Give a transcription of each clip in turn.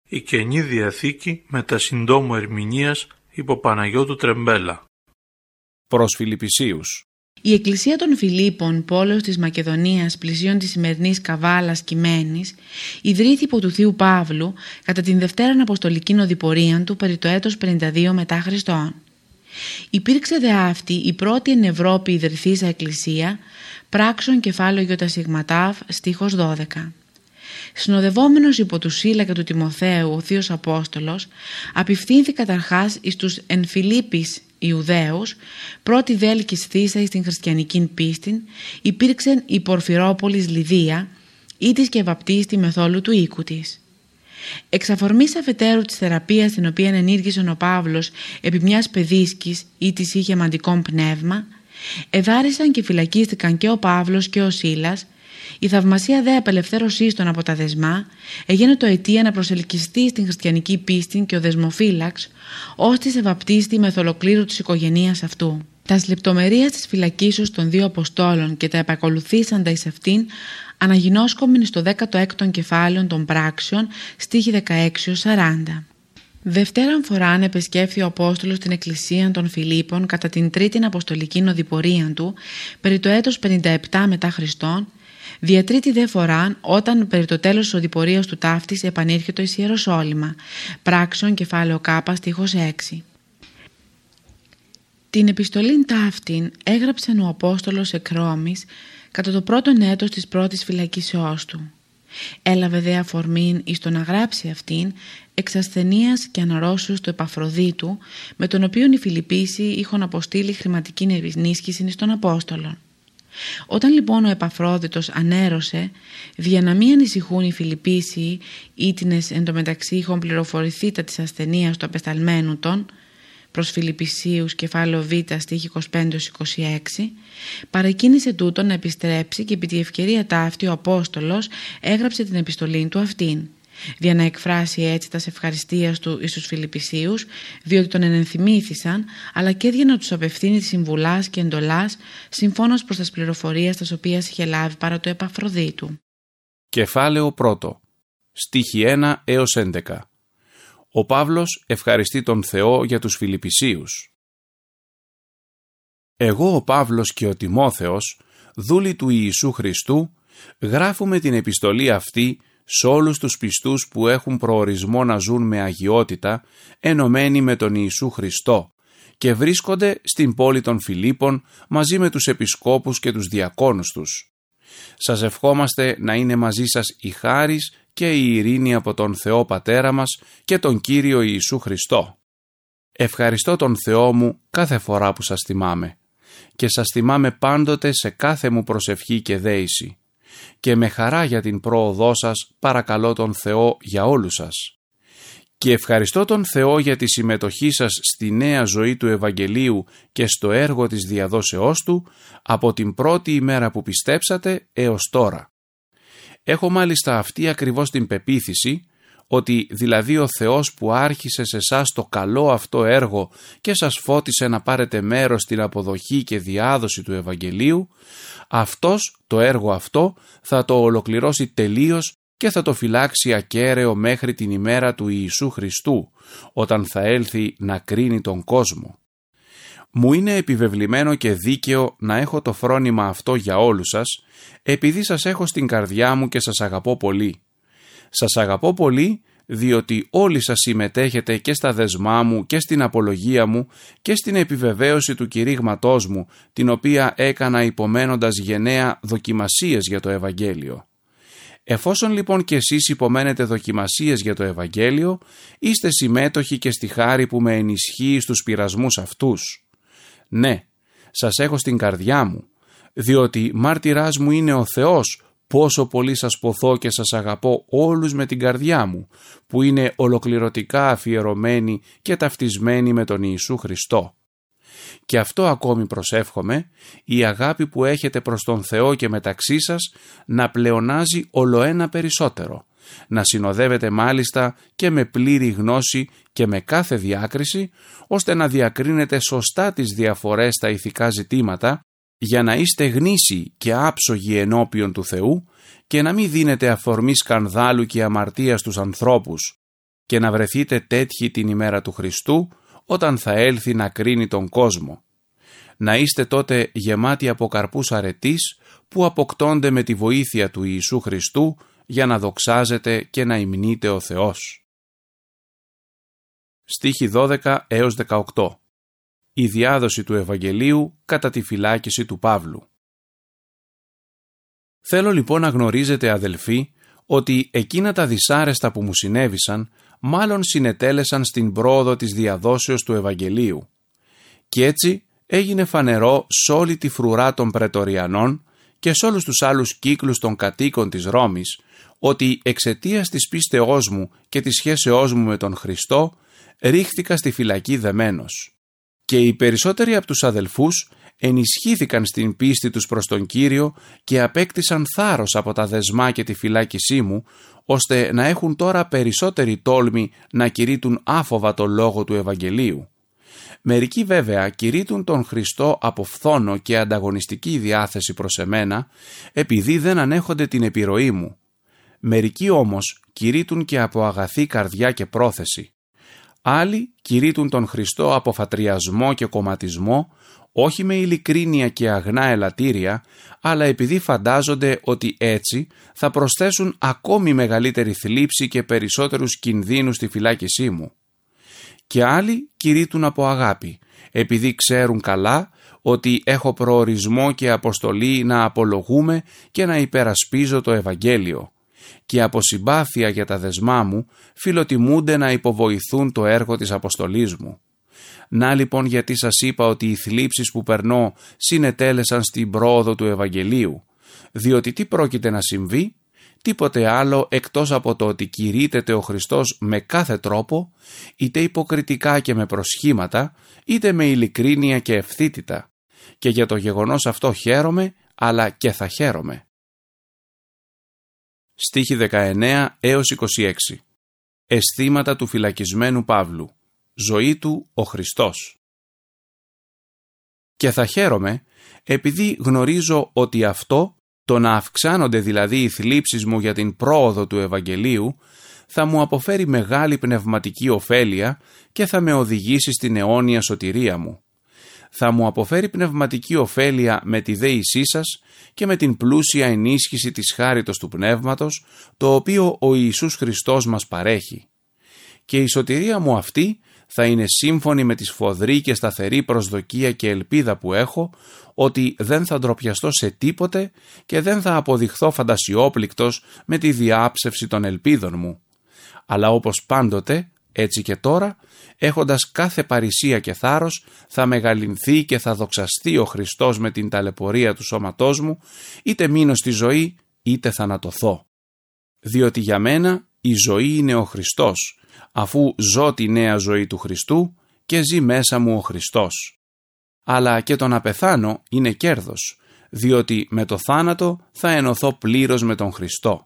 Η Καινή Διαθήκη μετά συντόμου ερμηνείας υπό Παναγιώτου Τρεμπέλα. Προς Φιλιππισίους. Η Εκκλησία των Φιλίππων, πόλεως της Μακεδονίας πλησίων της σημερινής Καβάλας Κειμένης, ιδρύθη υπό του Θείου Παύλου κατά την Δευτέραν Αποστολική Οδηπορία του περί το έτος 52 μετά Χριστόν. Υπήρξε δε αυτή η πρώτη εν Ευρώπη ιδρυθήσα εκκλησία, πράξεων κεφάλαιο ΙΣ στίχος 12. Συνοδευόμενος υπό του Σίλα και του Τιμοθέου ο Θείος Απόστολος, απευθύνθη καταρχάς εις τους εν Φιλίππης Ιουδαίους, πρώτη δέλκης θύσα εις την χριστιανικήν πίστην, υπήρξεν η Πορφυρόπολης Λιδία, ή της και βαπτίστη μεθόλου του οίκου της. Εξ αφορμής αφετέρου της θεραπείας την οποία ενήργησε ο Παύλος επί μιας παιδίσκης ή της είχε μαντικόν πνεύμα, εδάρισαν και φυλακίστηκαν και ο Παύλος και ο Σίλας. Η θαυμασία δε απελευθέρωσής των από τα δεσμά έγινε το αιτία να προσελκυστεί στην χριστιανική πίστη και ο δεσμοφύλαξ, ώστε σε βαπτίστη μεθ' ολοκλήρου της οικογενείας αυτού. Τα λεπτομερίας της φυλακίσεως των δύο Αποστόλων και τα επακολουθήσαντα εις αυτήν αναγινώσκομεν στο 16ο κεφάλαιο των πράξεων, στίχη 16-40. Δευτέραν φοράν επεσκέφθη ο Απόστολος την Εκκλησία των Φιλίππων κατά την τρίτην Αποστολική Οδηπορία του περί το έτος 57 μετά Χριστόν, διατρίτη δε φοράν όταν περί το τέλος της οδηπορίας του ταύτης επανήρχεται εις Ιεροσόλυμα, πράξεων κεφάλαιο Κ στίχος 6. Την επιστολήν ταύτην έγραψε ο Απόστολος εκ Ρώμης κατά το πρώτον έτος της πρώτης φυλακίσεώς του. Έλαβε δε αφορμήν εις το να γράψει αυτήν εξ ασθενείας και αναρρώσεως του Επαφροδίτου, με τον οποίον οι Φιλιππίσοι είχαν αποστείλει χρηματική ενίσχυση στον Απόστολον. Όταν λοιπόν ο Επαφρόδιτος ανέρωσε, δια να μην ανησυχούν οι Φιλιππίσοι, ήτινες εντωμεταξύ είχαν πληροφορηθεί τα της ασθενείας του απεσταλμένου των, προς Φιλιππισίους κεφάλαιο Β στίχη 25-26, παρεκκίνησε τούτον να επιστρέψει και επί τη ευκαιρία ταύτη ο Απόστολος έγραψε την επιστολή του αυτήν, δια να εκφράσει έτσι τας ευχαριστίας του εις τους Φιλιππισίους, διότι τον ενενθυμήθησαν, αλλά και για να τους απευθύνει συμβουλάς και εντολάς, συμφώνως προς τας πληροφορίες τας οποίας είχε λάβει παρά το Επαφροδίτου. Κεφάλαιο 1. Στίχη 1-11. Ο Παύλος ευχαριστεί τον Θεό για τους Φιλιππισίους. Εγώ ο Παύλος και ο Τιμόθεος, δούλοι του Ιησού Χριστού, γράφουμε την επιστολή αυτή σ' όλους τους πιστούς που έχουν προορισμό να ζουν με αγιότητα, ενωμένοι με τον Ιησού Χριστό, και βρίσκονται στην πόλη των Φιλίππων μαζί με τους επισκόπους και τους διακόνους τους. Σας ευχόμαστε να είναι μαζί σας η χάρις και η ειρήνη από τον Θεό Πατέρα μας και τον Κύριο Ιησού Χριστό. Ευχαριστώ τον Θεό μου κάθε φορά που σας θυμάμαι και σας θυμάμαι πάντοτε σε κάθε μου προσευχή και δέηση, και με χαρά για την πρόοδό σας παρακαλώ τον Θεό για όλους σας. Και ευχαριστώ τον Θεό για τη συμμετοχή σας στη νέα ζωή του Ευαγγελίου και στο έργο της διαδόσεώς του από την πρώτη ημέρα που πιστέψατε έως τώρα. Έχω μάλιστα αυτή ακριβώς την πεποίθηση, ότι δηλαδή ο Θεός που άρχισε σε εσάς το καλό αυτό έργο και σας φώτισε να πάρετε μέρος στην αποδοχή και διάδοση του Ευαγγελίου, αυτός το έργο αυτό θα το ολοκληρώσει τελείως και θα το φυλάξει ακέραιο μέχρι την ημέρα του Ιησού Χριστού, όταν θα έλθει να κρίνει τον κόσμο. Μου είναι επιβεβλημένο και δίκαιο να έχω το φρόνημα αυτό για όλους σας, επειδή σας έχω στην καρδιά μου και σας αγαπώ πολύ. Σας αγαπώ πολύ διότι όλοι σας συμμετέχετε και στα δεσμά μου και στην απολογία μου και στην επιβεβαίωση του κηρύγματός μου, την οποία έκανα υπομένοντας γενναία δοκιμασίες για το Ευαγγέλιο. Εφόσον λοιπόν και εσείς υπομένετε δοκιμασίες για το Ευαγγέλιο, είστε συμμέτοχοι και στη χάρη που με ενισχύει στους πειρασμούς αυτούς. Ναι, σας έχω στην καρδιά μου, διότι μάρτυράς μου είναι ο Θεός, πόσο πολύ σας ποθώ και σας αγαπώ όλους με την καρδιά μου, που είναι ολοκληρωτικά αφιερωμένοι και ταυτισμένοι με τον Ιησού Χριστό. Και αυτό ακόμη προσεύχομαι, η αγάπη που έχετε προς τον Θεό και μεταξύ σας να πλεονάζει ολοένα περισσότερο, να συνοδεύετε μάλιστα και με πλήρη γνώση και με κάθε διάκριση, ώστε να διακρίνετε σωστά τις διαφορές στα ηθικά ζητήματα, για να είστε γνήσιοι και άψογοι ενώπιον του Θεού και να μην δίνετε αφορμή σκανδάλου και αμαρτίας στους ανθρώπους, και να βρεθείτε τέτοιοι την ημέρα του Χριστού, όταν θα έλθει να κρίνει τον κόσμο. Να είστε τότε γεμάτοι από καρπούς αρετής που αποκτώνται με τη βοήθεια του Ιησού Χριστού για να δοξάζετε και να υμνείτε ο Θεός. Στίχοι 12 έως 18. Η διάδοση του Ευαγγελίου κατά τη φυλάκιση του Παύλου. Θέλω λοιπόν να γνωρίζετε, αδελφοί, ότι εκείνα τα δυσάρεστα που μου συνέβησαν μάλλον συνετέλεσαν στην πρόοδο της διαδόσεως του Ευαγγελίου. Κι έτσι έγινε φανερό σ' όλη τη φρουρά των πρετοριανών και σ' όλους τους άλλους κύκλους των κατοίκων της Ρώμης, ότι εξαιτίας της πίστεώς μου και της σχέσεώς μου με τον Χριστό ρίχθηκα στη φυλακή δεμένος. Και οι περισσότεροι από τους αδελφούς ενισχύθηκαν στην πίστη τους προς τον Κύριο και απέκτησαν θάρρος από τα δεσμά και τη φυλάκισή μου, ώστε να έχουν τώρα περισσότερη τόλμη να κηρύττουν άφοβα το λόγο του Ευαγγελίου. Μερικοί βέβαια κηρύττουν τον Χριστό από φθόνο και ανταγωνιστική διάθεση προς εμένα, επειδή δεν ανέχονται την επιρροή μου. Μερικοί όμως κηρύττουν και από αγαθή καρδιά και πρόθεση. Άλλοι κηρύττουν τον Χριστό από φατριασμό και κομματισμό, όχι με ειλικρίνεια και αγνά ελαττήρια, αλλά επειδή φαντάζονται ότι έτσι θα προσθέσουν ακόμη μεγαλύτερη θλίψη και περισσότερους κινδύνους στη φυλάκισή μου. Και άλλοι κηρύττουν από αγάπη, επειδή ξέρουν καλά ότι έχω προορισμό και αποστολή να απολογούμε και να υπερασπίζω το Ευαγγέλιο, και από συμπάθεια για τα δεσμά μου φιλοτιμούνται να υποβοηθούν το έργο της αποστολής μου. Να λοιπόν γιατί σας είπα ότι οι θλίψεις που περνώ συνετέλεσαν στην πρόοδο του Ευαγγελίου, διότι τι πρόκειται να συμβεί? Τίποτε άλλο εκτός από το ότι κηρύττεται ο Χριστός με κάθε τρόπο, είτε υποκριτικά και με προσχήματα, είτε με ειλικρίνεια και ευθύτητα. Και για το γεγονός αυτό χαίρομαι, αλλά και θα χαίρομαι. Στίχοι 19 έως 26. Αισθήματα του φυλακισμένου Παύλου. Ζωή του ο Χριστός. Και θα χαίρομαι, επειδή γνωρίζω ότι αυτό, το να αυξάνονται δηλαδή οι θλίψεις μου για την πρόοδο του Ευαγγελίου, θα μου αποφέρει μεγάλη πνευματική ωφέλεια και θα με οδηγήσει στην αιώνια σωτηρία μου. Θα μου αποφέρει πνευματική ωφέλεια με τη δέησή σας και με την πλούσια ενίσχυση της χάριτος του Πνεύματος, το οποίο ο Ιησούς Χριστός μας παρέχει. Και η σωτηρία μου αυτή θα είναι σύμφωνη με τη σφοδρή και σταθερή προσδοκία και ελπίδα που έχω, ότι δεν θα ντροπιαστώ σε τίποτε και δεν θα αποδειχθώ φαντασιόπληκτος με τη διάψευση των ελπίδων μου. Αλλά όπως πάντοτε, έτσι και τώρα, έχοντας κάθε παρησία και θάρρος, θα μεγαλυνθεί και θα δοξαστεί ο Χριστός με την ταλαιπωρία του σώματός μου, είτε μείνω στη ζωή, είτε θανατωθώ. Διότι για μένα η ζωή είναι ο Χριστός, αφού ζω τη νέα ζωή του Χριστού και ζει μέσα μου ο Χριστός. Αλλά και το να πεθάνω είναι κέρδος, διότι με το θάνατο θα ενωθώ πλήρως με τον Χριστό.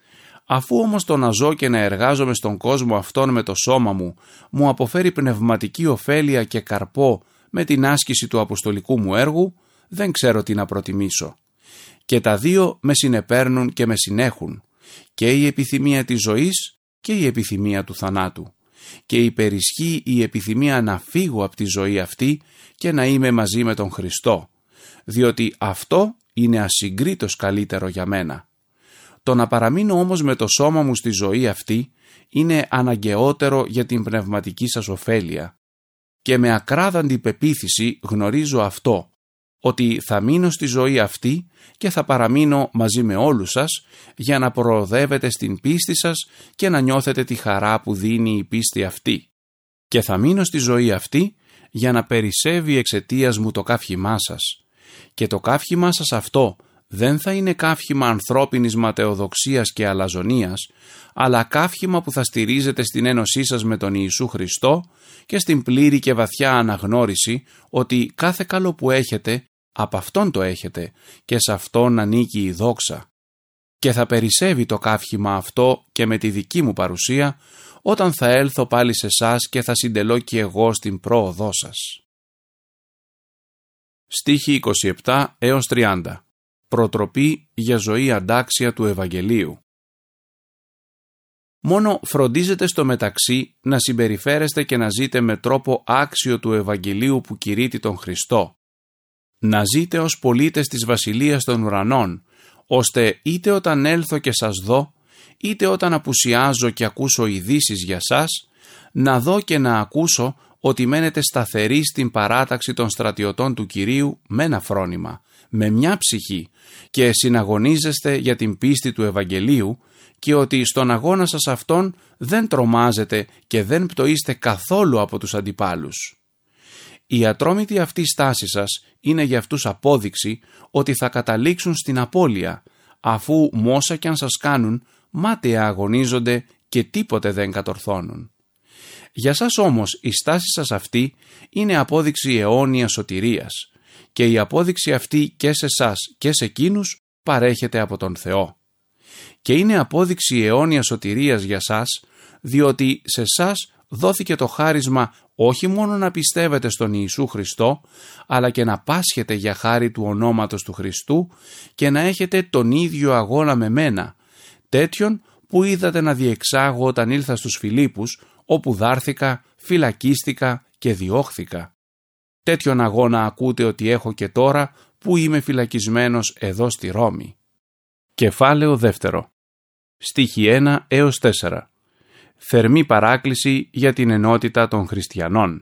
Αφού όμως το να ζω και να εργάζομαι στον κόσμο αυτόν με το σώμα μου αποφέρει πνευματική ωφέλεια και καρπό με την άσκηση του αποστολικού μου έργου, δεν ξέρω τι να προτιμήσω. Και τα δύο με συνεπέρνουν και με συνέχουν, και η επιθυμία της ζωής και η επιθυμία του θανάτου. Και υπερισχύει η επιθυμία να φύγω από τη ζωή αυτή και να είμαι μαζί με τον Χριστό, διότι αυτό είναι ασυγκρίτως καλύτερο για μένα. Το να παραμείνω όμως με το σώμα μου στη ζωή αυτή είναι αναγκαιότερο για την πνευματική σας ωφέλεια. Και με ακράδαντη πεποίθηση γνωρίζω αυτό, ότι θα μείνω στη ζωή αυτή και θα παραμείνω μαζί με όλους σας για να προοδεύετε στην πίστη σας και να νιώθετε τη χαρά που δίνει η πίστη αυτή. Και θα μείνω στη ζωή αυτή για να περισσεύει εξαιτίας μου το καύχημά σας. Και το καύχημά σας αυτό δεν θα είναι καύχημα ανθρώπινης ματαιοδοξίας και αλαζονίας, αλλά καύχημα που θα στηρίζεται στην ένωσή σας με τον Ιησού Χριστό και στην πλήρη και βαθιά αναγνώριση ότι κάθε καλό που έχετε, από Αυτόν το έχετε και σε Αυτόν ανήκει η δόξα. Και θα περισσεύει το καύχημα αυτό και με τη δική μου παρουσία, όταν θα έλθω πάλι σε εσάς και θα συντελώ και εγώ στην πρόοδό σας. Στίχοι 27 έως 30. Προτροπή για ζωή αντάξια του Ευαγγελίου. μόνο φροντίζετε στο μεταξύ να συμπεριφέρεστε και να ζείτε με τρόπο άξιο του Ευαγγελίου που κηρύττει τον Χριστό. Να ζείτε ως πολίτες της Βασιλείας των Ουρανών, ώστε είτε όταν έλθω και σας δω, είτε όταν απουσιάζω και ακούσω ειδήσεις για σας, να δω και να ακούσω ότι μένετε σταθεροί στην παράταξη των στρατιωτών του Κυρίου με ένα φρόνημα, με μια ψυχή και συναγωνίζεστε για την πίστη του Ευαγγελίου και ότι στον αγώνα σας αυτόν δεν τρομάζετε και δεν πτωείστε καθόλου από τους αντιπάλους. Η ατρόμητη αυτή στάση σας είναι για αυτούς απόδειξη ότι θα καταλήξουν στην απώλεια, αφού μόσα κι αν σας κάνουν, μάταια αγωνίζονται και τίποτε δεν κατορθώνουν. Για σας όμως η στάση σας αυτή είναι απόδειξη αιώνιας σωτηρίας και η απόδειξη αυτή και σε σας και σε εκείνους παρέχεται από τον Θεό. Και είναι απόδειξη αιώνιας σωτηρίας για σας, διότι σε σας δόθηκε το χάρισμα όχι μόνο να πιστεύετε στον Ιησού Χριστό, αλλά και να πάσχετε για χάρη του ονόματος του Χριστού και να έχετε τον ίδιο αγώνα με μένα, τέτοιον που είδατε να διεξάγω όταν ήλθα στους Φιλίππους, όπου δάρθηκα, φυλακίστηκα και διώχθηκα. Τέτοιον αγώνα ακούτε ότι έχω και τώρα που είμαι φυλακισμένος εδώ στη Ρώμη. Κεφάλαιο 2. Στίχοι 1 έως 4. Θερμή παράκληση για την ενότητα των χριστιανών.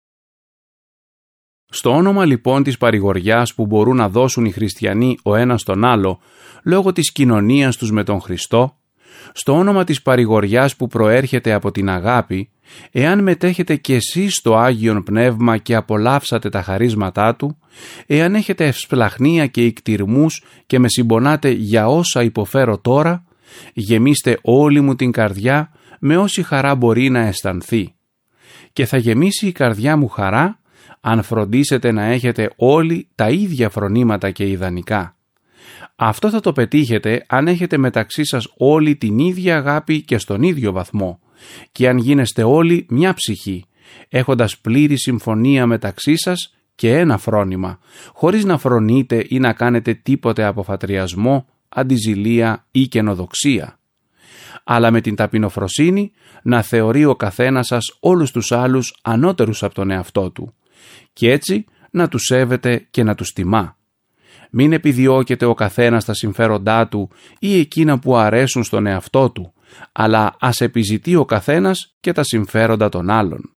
Στο όνομα λοιπόν της παρηγοριάς που μπορούν να δώσουν οι χριστιανοί ο ένας τον άλλο, λόγω της κοινωνίας τους με τον Χριστό, στο όνομα της παρηγοριάς που προέρχεται από την αγάπη, εάν μετέχετε κι εσείς στο Άγιον Πνεύμα και απολαύσατε τα χαρίσματά Του, εάν έχετε ευσπλαχνία και ικτηρμούς και με συμπονάτε για όσα υποφέρω τώρα, γεμίστε όλη μου την καρδιά με όση χαρά μπορεί να αισθανθεί. Και θα γεμίσει η καρδιά μου χαρά, αν φροντίσετε να έχετε όλοι τα ίδια φρονήματα και ιδανικά. Αυτό θα το πετύχετε αν έχετε μεταξύ σας όλη την ίδια αγάπη και στον ίδιο βαθμό και αν γίνεστε όλοι μια ψυχή, έχοντας πλήρη συμφωνία μεταξύ σας και ένα φρόνημα, χωρίς να φρονείτε ή να κάνετε τίποτε από φατριασμό, αντιζηλία ή καινοδοξία. Αλλά με την ταπεινοφροσύνη να θεωρεί ο καθένας σας όλους τους άλλους ανώτερους από τον εαυτό του και έτσι να τους σέβεται και να τους τιμά. Μην επιδιώκεται ο καθένας τα συμφέροντά του ή εκείνα που αρέσουν στον εαυτό του, αλλά ας επιζητεί ο καθένας και τα συμφέροντα των άλλων.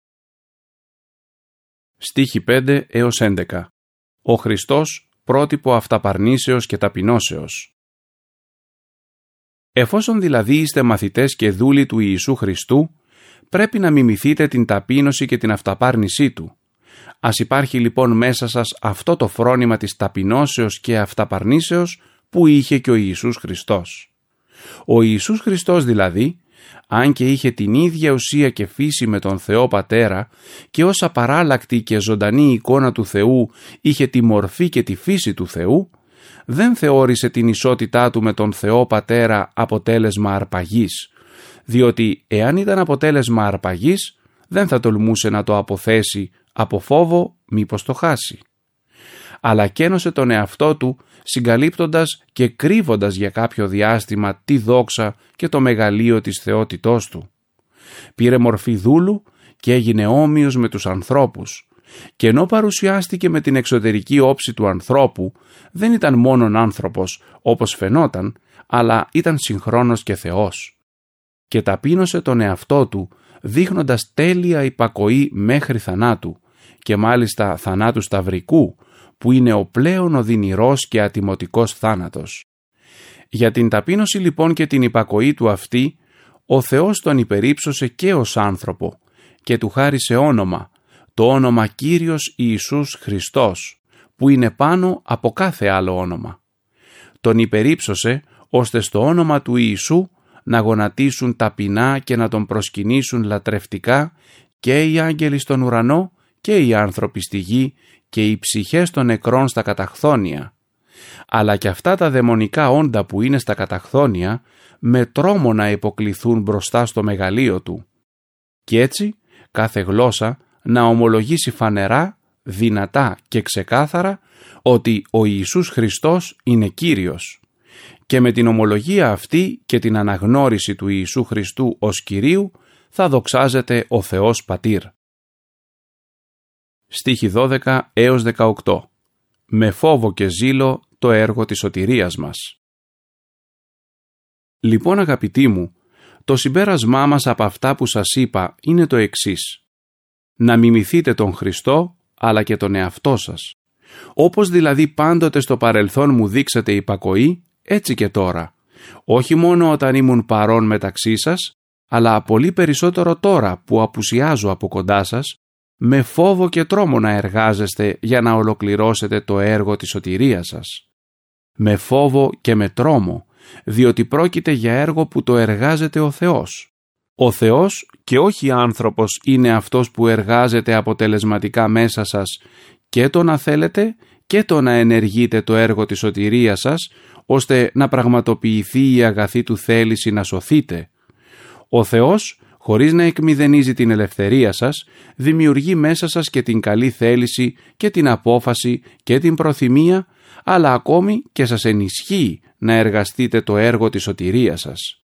Στίχοι 5 έως 11. Ο Χριστός πρότυπο αυταπαρνήσεως και ταπεινώσεως. Εφόσον δηλαδή είστε μαθητές και δούλοι του Ιησού Χριστού, πρέπει να μιμηθείτε την ταπείνωση και την αυταπάρνησή Του. Ας υπάρχει λοιπόν μέσα σας αυτό το φρόνημα της ταπεινώσεως και αυταπαρνήσεως που είχε και ο Ιησούς Χριστός. Ο Ιησούς Χριστός δηλαδή, αν και είχε την ίδια ουσία και φύση με τον Θεό Πατέρα και ως απαράλλακτη και ζωντανή εικόνα του Θεού είχε τη μορφή και τη φύση του Θεού, δεν θεώρησε την ισότητά του με τον Θεό Πατέρα αποτέλεσμα αρπαγής, διότι εάν ήταν αποτέλεσμα αρπαγής δεν θα τολμούσε να το αποθέσει από φόβο μήπως το χάσει. Αλλά καίνωσε τον εαυτό του συγκαλύπτοντας και κρύβοντας για κάποιο διάστημα τη δόξα και το μεγαλείο της θεότητός του. Πήρε μορφή δούλου και έγινε όμοιος με τους ανθρώπους και ενώ παρουσιάστηκε με την εξωτερική όψη του ανθρώπου δεν ήταν μόνον άνθρωπος όπως φαινόταν, αλλά ήταν συγχρόνως και Θεός. Και ταπείνωσε τον εαυτό του δείχνοντας τέλεια υπακοή μέχρι θανάτου και μάλιστα θανάτου σταυρικού, που είναι ο πλέον οδυνηρός και ατιμωτικός θάνατος. Για την ταπείνωση λοιπόν και την υπακοή του αυτή, ο Θεός τον υπερύψωσε και ως άνθρωπο και του χάρισε όνομα, το όνομα Κύριος Ιησούς Χριστός, που είναι πάνω από κάθε άλλο όνομα. Τον υπερύψωσε ώστε στο όνομα του Ιησού να γονατίσουν ταπεινά και να τον προσκυνήσουν λατρευτικά και οι άγγελοι στον ουρανό και οι άνθρωποι στη γη και οι ψυχές των νεκρών στα καταχθόνια, αλλά και αυτά τα δαιμονικά όντα που είναι στα καταχθόνια με τρόμο να υποκληθούν μπροστά στο μεγαλείο του. Κι έτσι κάθε γλώσσα να ομολογήσει φανερά, δυνατά και ξεκάθαρα ότι ο Ιησούς Χριστός είναι Κύριος. και με την ομολογία αυτή και την αναγνώριση του Ιησού Χριστού ως Κυρίου θα δοξάζεται ο Θεός Πατήρ. Στίχοι 12 έως 18. Με φόβο και ζήλο το έργο της σωτηρίας μας. Λοιπόν, αγαπητοί μου, το συμπέρασμά μας από αυτά που σας είπα είναι το εξής. Να μιμηθείτε τον Χριστό, αλλά και τον εαυτό σας. Όπως δηλαδή πάντοτε στο παρελθόν μου δείξατε υπακοή, έτσι και τώρα. Όχι μόνο όταν ήμουν παρόν μεταξύ σας, αλλά πολύ περισσότερο τώρα που απουσιάζω από κοντά σας, με φόβο και τρόμο να εργάζεστε για να ολοκληρώσετε το έργο της σωτηρίας σας. Με φόβο και με τρόμο, διότι πρόκειται για έργο που το εργάζεται ο Θεός. Ο Θεός και όχι άνθρωπος είναι αυτός που εργάζεται αποτελεσματικά μέσα σας και το να θέλετε και το να ενεργείτε το έργο της σωτηρίας σας, ώστε να πραγματοποιηθεί η αγαθή του θέληση να σωθείτε. Ο Θεός, χωρίς να εκμηδενίζει την ελευθερία σας, δημιουργεί μέσα σας και την καλή θέληση και την απόφαση και την προθυμία, αλλά ακόμη και σας ενισχύει να εργαστείτε το έργο της σωτηρίας σας.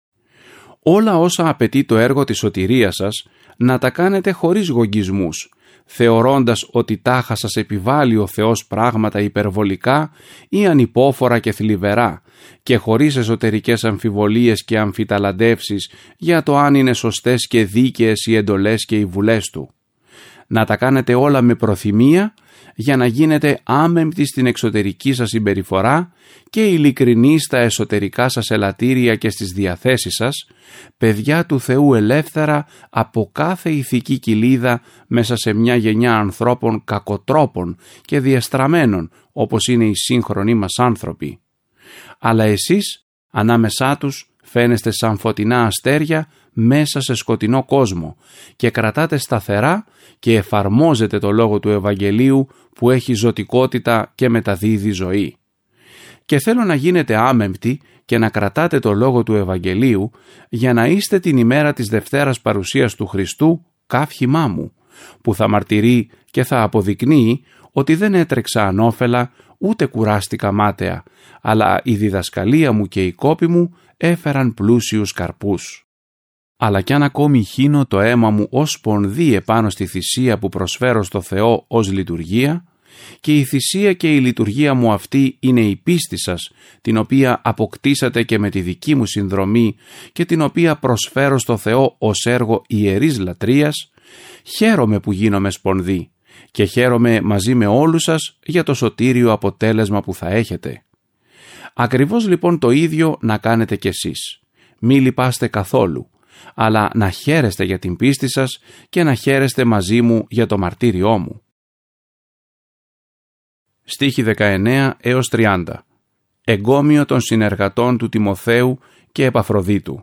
Όλα όσα απαιτεί το έργο της σωτηρίας σας, να τα κάνετε χωρίς γογγισμούς, θεωρώντας ότι τάχα σας επιβάλλει ο Θεός πράγματα υπερβολικά ή ανυπόφορα και θλιβερά και χωρίς εσωτερικές αμφιβολίες και αμφιταλαντεύσεις για το αν είναι σωστές και δίκαιες οι εντολές και οι βουλές Του. Να τα κάνετε όλα με προθυμία για να γίνετε άμεμπτοι στην εξωτερική σας συμπεριφορά και ειλικρινείς στα εσωτερικά σας ελαττήρια και στις διαθέσεις σας, παιδιά του Θεού ελεύθερα από κάθε ηθική κοιλίδα μέσα σε μια γενιά ανθρώπων κακοτρόπων και διεστραμμένων όπως είναι οι σύγχρονοι μας άνθρωποι. Αλλά εσείς ανάμεσά τους φαίνεστε σαν φωτεινά αστέρια μέσα σε σκοτεινό κόσμο και κρατάτε σταθερά και εφαρμόζετε το λόγο του Ευαγγελίου που έχει ζωτικότητα και μεταδίδει ζωή. Και θέλω να γίνετε άμεμπτοι και να κρατάτε το λόγο του Ευαγγελίου για να είστε την ημέρα της Δευτέρας Παρουσίας του Χριστού καύχημά μου, που θα μαρτυρεί και θα αποδεικνύει ότι δεν έτρεξα ανώφελα ούτε κουράστηκα μάταια, αλλά η διδασκαλία μου και οι κόποι μου έφεραν πλούσιους καρπούς. Αλλά κι αν ακόμη χύνω το αίμα μου ως σπονδί επάνω στη θυσία που προσφέρω στο Θεό ως λειτουργία, και η θυσία και η λειτουργία μου αυτή είναι η πίστη σας, την οποία αποκτήσατε και με τη δική μου συνδρομή και την οποία προσφέρω στο Θεό ως έργο ιερής λατρείας, χαίρομαι που γίνομαι σπονδί και χαίρομαι μαζί με όλους σας για το σωτήριο αποτέλεσμα που θα έχετε. Ακριβώς λοιπόν το ίδιο να κάνετε κι εσείς. Μη λυπάστε καθόλου, αλλά να χαίρεστε για την πίστη σας και να χαίρεστε μαζί μου για το μαρτύριό μου. Στίχοι 19 έως 30. Εγκόμιο των συνεργατών του Τιμοθέου και Επαφροδίτου.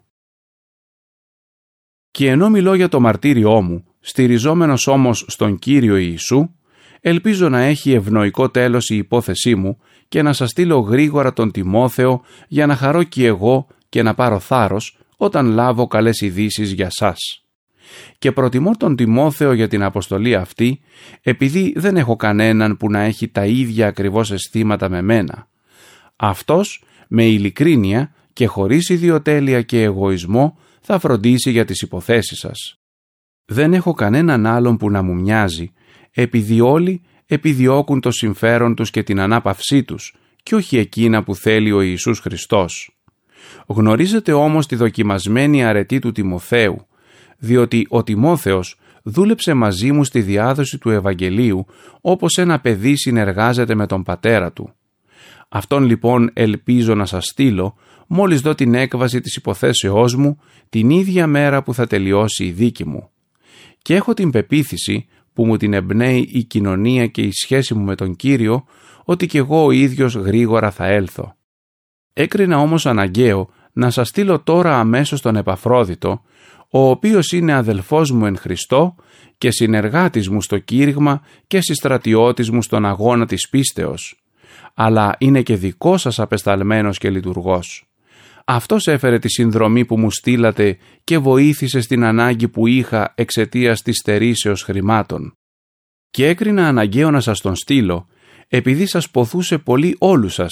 Και ενώ μιλώ για το μαρτύριό μου, στηριζόμενος όμως στον Κύριο Ιησού, ελπίζω να έχει ευνοϊκό τέλος η υπόθεσή μου και να σας στείλω γρήγορα τον Τιμόθεο για να χαρώ κι εγώ και να πάρω θάρρος όταν λάβω καλές ειδήσεις για σας. Και προτιμώ τον Τιμόθεο για την αποστολή αυτή, επειδή δεν έχω κανέναν που να έχει τα ίδια ακριβώς αισθήματα με μένα. Αυτός, με ειλικρίνεια και χωρίς ιδιοτέλεια και εγωισμό, θα φροντίσει για τις υποθέσεις σας. Δεν έχω κανέναν άλλον που να μου μοιάζει, επειδή όλοι επιδιώκουν το συμφέρον τους και την ανάπαυσή τους, και όχι εκείνα που θέλει ο Ιησούς Χριστός. Γνωρίζετε όμως τη δοκιμασμένη αρετή του Τιμοθέου, διότι ο Τιμόθεος δούλεψε μαζί μου στη διάδοση του Ευαγγελίου όπως ένα παιδί συνεργάζεται με τον πατέρα του. Αυτόν λοιπόν ελπίζω να σας στείλω μόλις δω την έκβαση της υποθέσεώς μου την ίδια μέρα που θα τελειώσει η δίκη μου. Και έχω την πεποίθηση που μου την εμπνέει η κοινωνία και η σχέση μου με τον Κύριο, ότι κι εγώ ο ίδιος γρήγορα θα έλθω. Έκρινα όμως αναγκαίο να σας στείλω τώρα αμέσως τον Επαφρόδιτο, ο οποίος είναι αδελφός μου εν Χριστώ και συνεργάτης μου στο κήρυγμα και συστρατιώτης μου στον αγώνα της πίστεως, αλλά είναι και δικός σας απεσταλμένος και λειτουργός. Αυτός έφερε τη συνδρομή που μου στείλατε και βοήθησε στην ανάγκη που είχα εξαιτίας της στερήσεως χρημάτων. Και έκρινα αναγκαίο να σας τον στείλω, επειδή σας ποθούσε πολύ όλους σας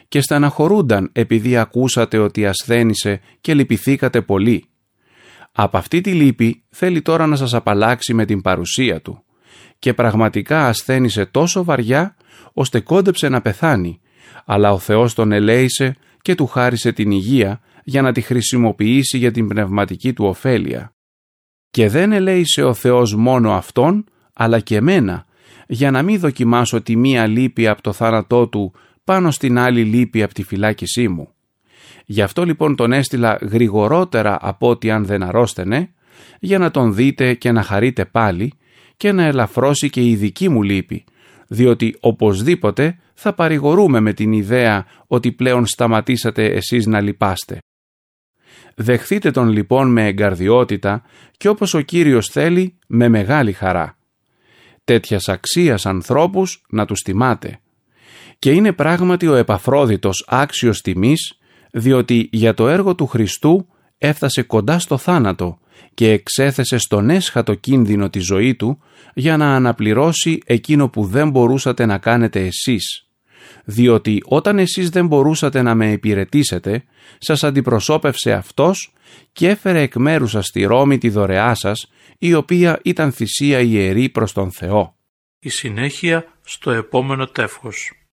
και στεναχωρούνταν επειδή ακούσατε ότι ασθένησε και λυπηθήκατε πολύ. Από αυτή τη λύπη θέλει τώρα να σας απαλλάξει με την παρουσία του και πραγματικά ασθένησε τόσο βαριά ώστε κόντεψε να πεθάνει, αλλά ο Θεός τον ελέησε και του χάρισε την υγεία για να τη χρησιμοποιήσει για την πνευματική του ωφέλεια. Και δεν ελέησε ο Θεός μόνο αυτόν, αλλά και εμένα, για να μην δοκιμάσω τη μία λύπη από το θάνατό του πάνω στην άλλη λύπη από τη φυλάκισή μου. Γι' αυτό λοιπόν τον έστειλα γρηγορότερα από ό,τι αν δεν αρρώστενε, για να τον δείτε και να χαρείτε πάλι και να ελαφρώσει και η δική μου λύπη, διότι οπωσδήποτε θα παρηγορούμε με την ιδέα ότι πλέον σταματήσατε εσείς να λυπάστε. Δεχθείτε τον λοιπόν με εγκαρδιότητα και όπως ο Κύριος θέλει με μεγάλη χαρά. Τέτοιας αξίας ανθρώπους να τους τιμάτε. Και είναι πράγματι ο Επαφρόδιτος άξιος τιμής, διότι για το έργο του Χριστού έφτασε κοντά στο θάνατο και εξέθεσε στον έσχατο κίνδυνο τη ζωή του για να αναπληρώσει εκείνο που δεν μπορούσατε να κάνετε εσείς. Διότι όταν εσείς δεν μπορούσατε να με υπηρετήσετε, σας αντιπροσώπευσε αυτός και έφερε εκ μέρους σας στη Ρώμη τη δωρεά σας, η οποία ήταν θυσία ιερή προς τον Θεό. Η συνέχεια στο επόμενο τεύχος.